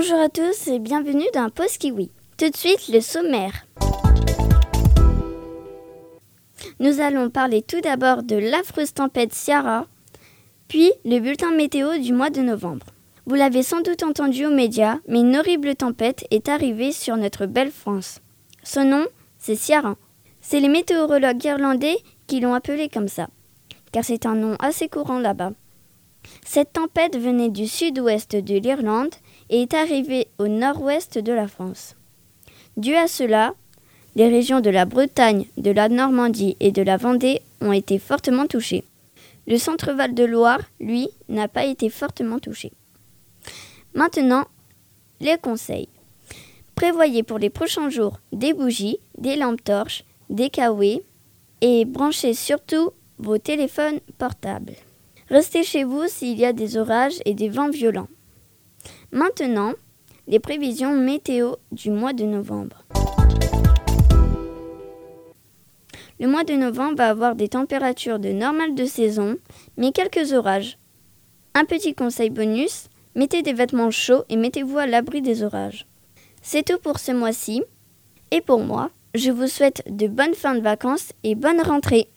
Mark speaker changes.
Speaker 1: Bonjour à tous et bienvenue dans Pause Kiwi. Tout de suite, le sommaire. Nous allons parler tout d'abord de l'affreuse tempête Ciara, puis le bulletin météo du mois de novembre. Vous l'avez sans doute entendu aux médias, mais une horrible tempête est arrivée sur notre belle France. Son nom, c'est Ciara. C'est les météorologues irlandais qui l'ont appelé comme ça, car c'est un nom assez courant là-bas. Cette tempête venait du sud-ouest de l'Irlande et est arrivée au nord-ouest de la France. Dû à cela, les régions de la Bretagne, de la Normandie et de la Vendée ont été fortement touchées. Le centre-val de Loire, lui, n'a pas été fortement touché. Maintenant, les conseils. Prévoyez pour les prochains jours des bougies, des lampes torches, des kawés et branchez surtout vos téléphones portables. Restez chez vous s'il y a des orages et des vents violents. Maintenant, les prévisions météo du mois de novembre. Le mois de novembre va avoir des températures de normale de saison, mais quelques orages. Un petit conseil bonus, mettez des vêtements chauds et mettez-vous à l'abri des orages. C'est tout pour ce mois-ci. Et pour moi, je vous souhaite de bonnes fins de vacances et bonne rentrée.